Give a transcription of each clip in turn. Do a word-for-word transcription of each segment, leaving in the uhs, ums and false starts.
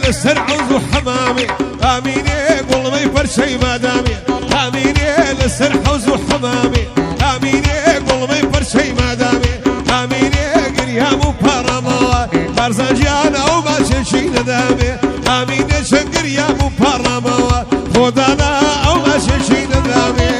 لسر عوز وحمامي آميني قول ما يفرشي ما دامي آميني لسر حوز وحمامي آميني قول ما يفرشي ما دامي آميني قريام وبارما بارزاجيانا وما شي ندامي آميني شنقريام وبارما خدانا وما شي ندامي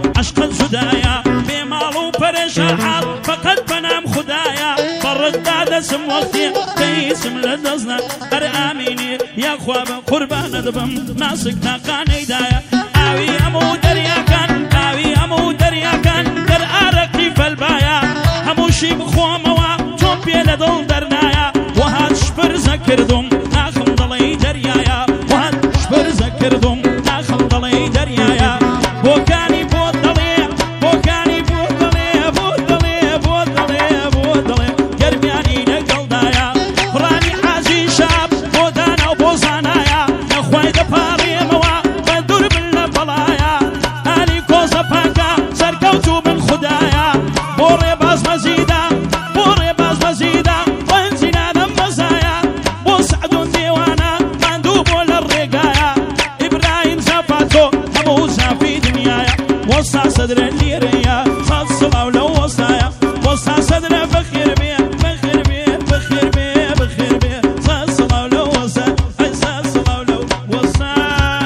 شرحات فقد بنام خدايا فرد نارسم وقتی قیسم لدزنا هر آمینی یا خواب قربان دبم ناسک نقانی دایا آوی امو دریا کن آوی امو دریا کن در آرقی فالبایا هموشی بخوام و چون بیل دل درنایا و هاد شبر زکردم ناخم دلی دریایا و هاد شبر زکردم ناخم دلی دریایا بوکانی بود دلی بوکانی بود دلی بود دلی بود دلی بود دلی گرمیانی نگل دایا فرانی حاجی شاب بودانا و بوزانایا نخوای دپاری موا بدور بل بلایا آلی کوزا پاکا سرکوتو من خدایا بوری باز مزیدا بوری باز مزیدا وانزینا دم مزایا بوسعدون دیوانا مندوبو للرقايا إبراهيم زفاتو أبو زافي دنيايا وصا صدر الليريا صاد صلاة ولو وصايا وصا صدر بخير بيه بخير بيه بخير بيه بخير بيه صاد صلاة ولو وصا أي صاد صلاة ولو وصا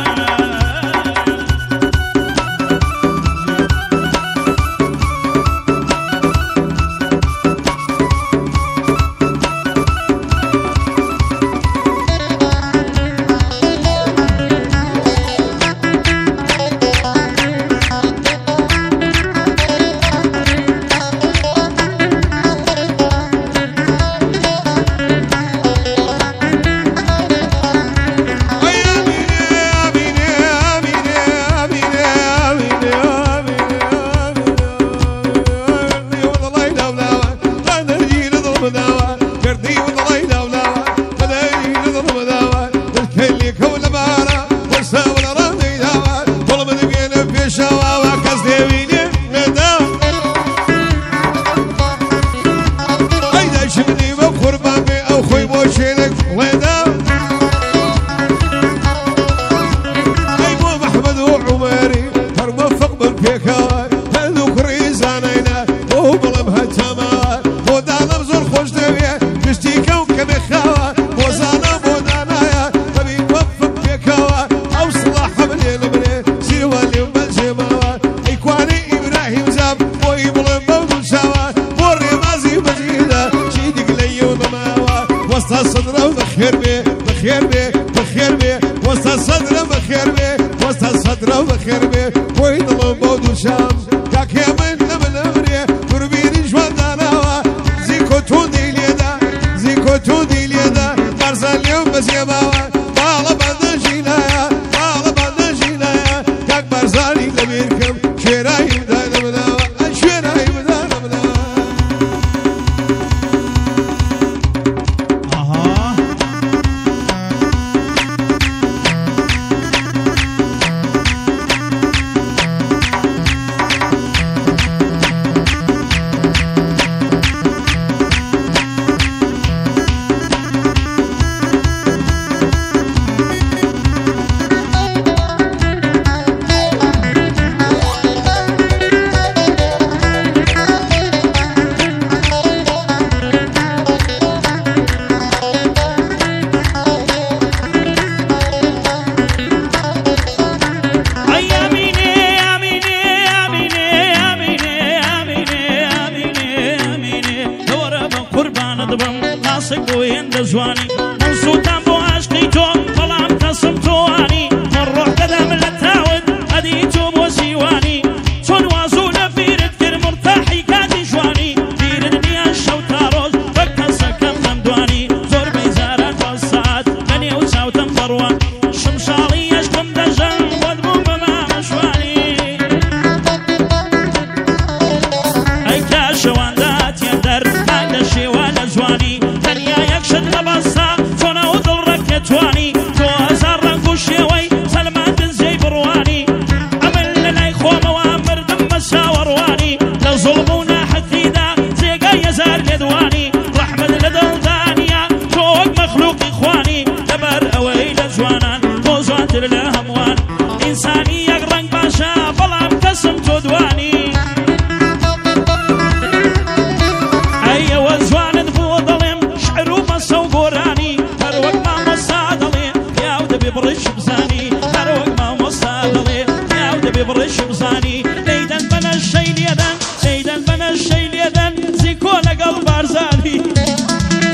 برش بزانی لیدن بنا شیلیدن لیدن بنا شیلیدن زیکو لگل بارزانی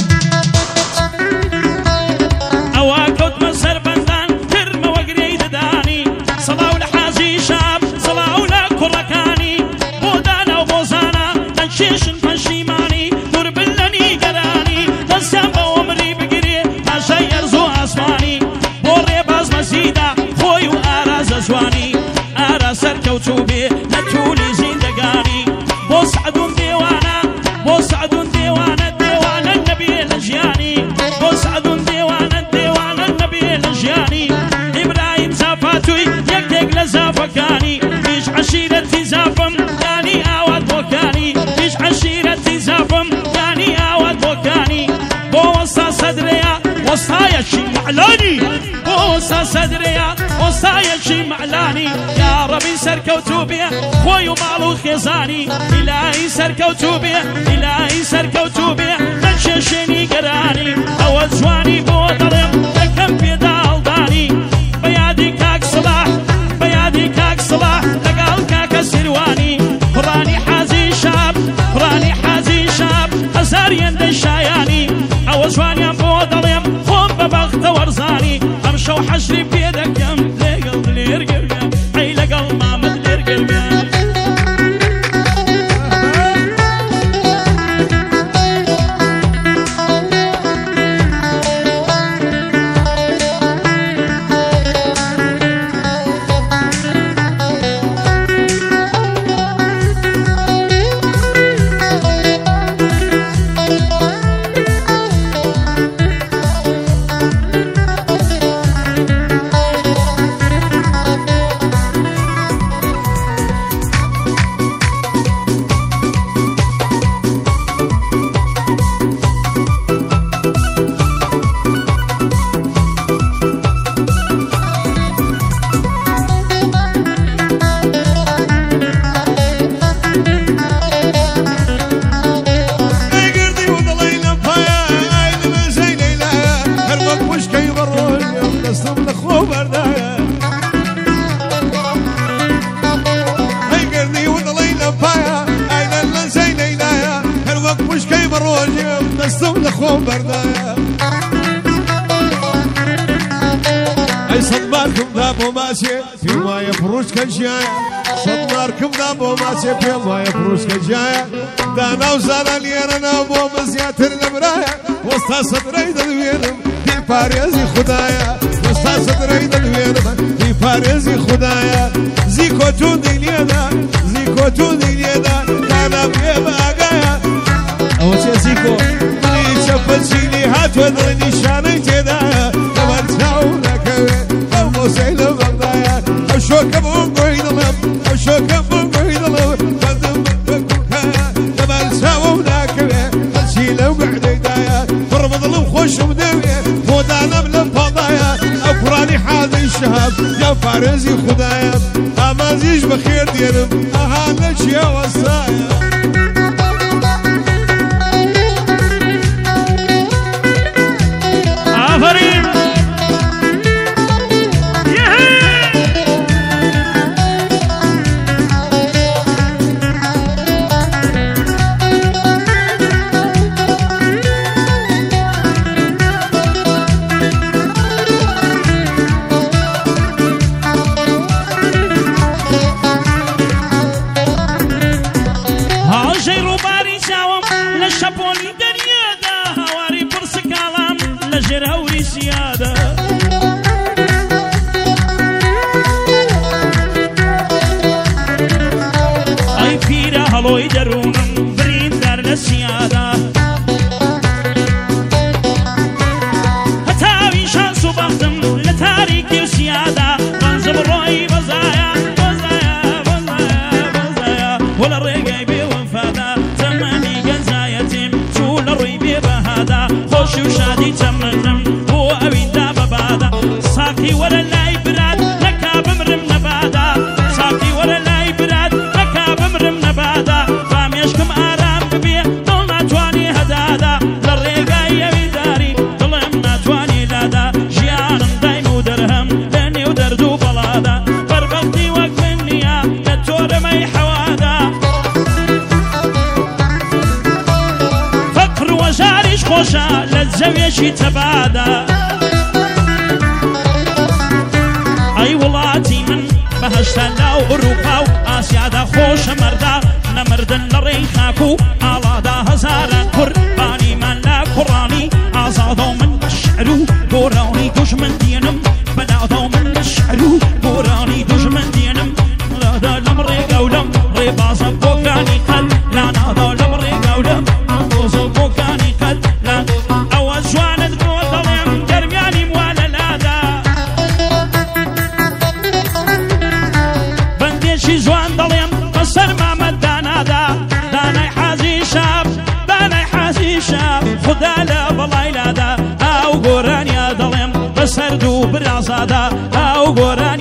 وصايشي معلاني يا ربي سركوتو بيه خوي ومالو خزاني إلهي سركوتو بيه إلهي سركوتو بيه منششني قراني أو جواني بوضرم لكم بيدال داني بيادي كاك صلاح بيادي كاك صلاح لقال كاك سرواني فراني حازي شاب فراني حازي شاب هزار يند الشاياني أو جواني بوضرم خوم ببغت ورزاني أمشو حشري بيدك يم لقل ليرقرقم أي لقل مامد ليرقرقم أي صدماركم ذابو ماشي فيما يفروش كالجاية صدماركم ذابو ماشي فيما يفروش كالجاية دانا وزانا ليرنا بو مزياتر المرايا وسطا صدري دلويرم في باريزي خدايا وسطا صدري دلويرم في باريزي خدايا زيكو توني ليدا زيكو توني ليدا دانا بيبا قايا أو زيكو ملي شفتشيني هات ودرني شاني تدايا كمان تعونا سيل بغدايا أشوك بوقي ظلم أشوك بوقي ظلم قدم بكوكايا جبال ساونا كبير الشيلة وقعد يدايا فرم ظلم خوش مدوية ودانا بالفضايا أفراني حاذي الشهاب يا فارزي خدايا أمازيج بخير ديرم أهانش يا وصايا آفرين لجرهوري سيادة أي فيرا هلو يدرون برين دار للسيادة هتاوي شانسو بختم لتاريكي وسيادة بنزم روي بزايا بزايا بزايا بزايا ولا رقاي بوفادا تماني قنزايا تيم شول الروي ببهادا خوش وشادي تمنم هو أوي دابا بادا صاكي ولا لاي براد لكا بمرم نبادا صاكي ولا لاي براد لكا بمرم نبادا فاميشكم آرام ببيه ضلنا تواني هدادا للرقاي يوي داري ضلنا تواني لادا جيانم دايم ودرهم دني ودردو بلادا بربغتي وقت منيا كتور مي حوادا فقر وجاريش خوشا للزاوية شي تبادا أي ولاتي من بهشتا لاو أوروباو آسيا دا خوش مردا نمردن لريخاكو آلا دا هزارا قرباني من لا قراني آزادو من بشعرو قراني دوش من دينم بلادو من بشعرو قراني دوش من دينم لا دا لمري قولم ريبازا بوكاني قل لا نادا لمري قولم بوزو بوكاني قل لا أو أجوان الدولم درمياني موالا لادا بنديشي زوان ضليم قصر ما مدانا دا داناي حازي شاب داناي حازي شاب خدا لا بلاي لادا أو قراني ضليم قصر دو برازادا أو قراني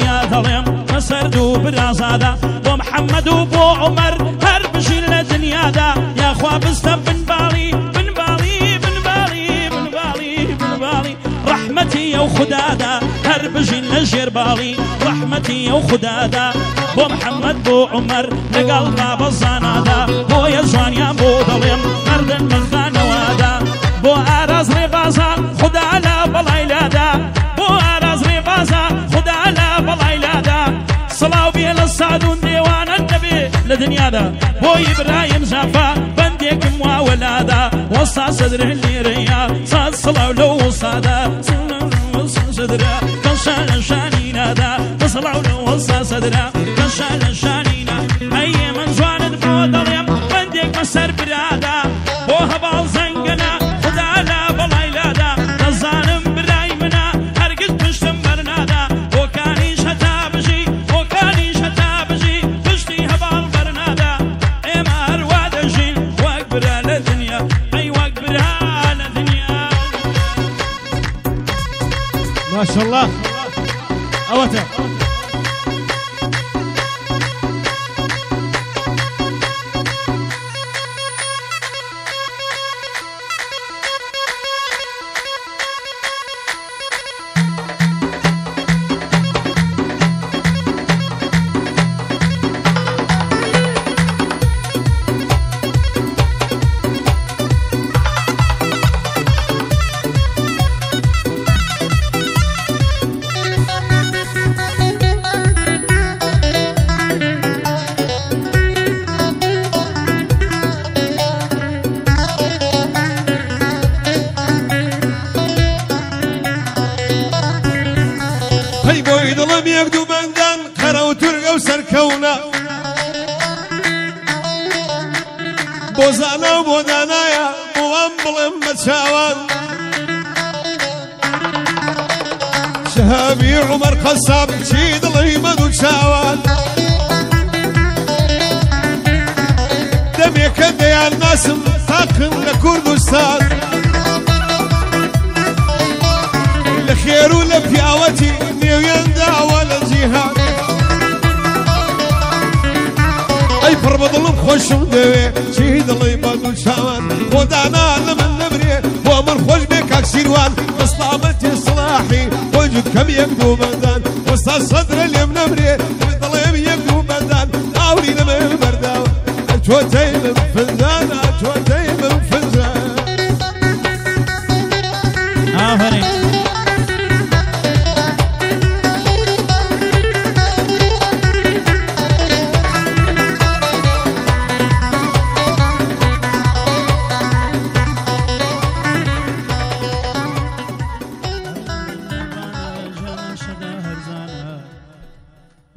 دليم مسرد برازادا بو محمد وبو عمر هربشي لدنيا دا يا خوا بستم بن بالي بن بالي بن بالي بن بالي بن بالي رحمتي يا خدادا هربشي لجير بالي رحمتي يا خدادا بو محمد بو عمر لقل باب الزنادا بو يزوان يا بو دليم مردن من خانوادا بو أراز ربازا خدا لا بلايلادا بو أراز ربازا خدا لا بلايلادا صلاو بيه للصادون ديوان النبي لدنيا دا بو إبراهيم زافا بنديك مواولادا وصا صدره اللي ريا صاد صلاو لو صادا صدره كنشان شانينا دا صلاو لو وصا صدره كنشان شانينا أي من زوان بو دليم بنديك مسر برادا بو هبال زنقنا ما شاء الله أوتا هەی بۆی دڵم یەک دوو بەندان قەرە و تورگە و سەرکەونە بۆ زانە و بۆ دانایە بۆوام بڵێم بە چاوان شەهابی عومەر قەساب چی دڵی مەد و چاوان دەمێکە دەیان ناسم تاقم لە کوردستان لخير ولا بياوتي نيوين دعوة للجهاد اي فربض خوش مدوي شهيد الله يبادو شاوان ودانا لمن نبري وامر خوش بك اكسيروان مصلابتي صلاحي وجود كم يكدو بندان وسط صدر اليوم نبري وظلم يكدو بندان اوري لما البرداو الجوتين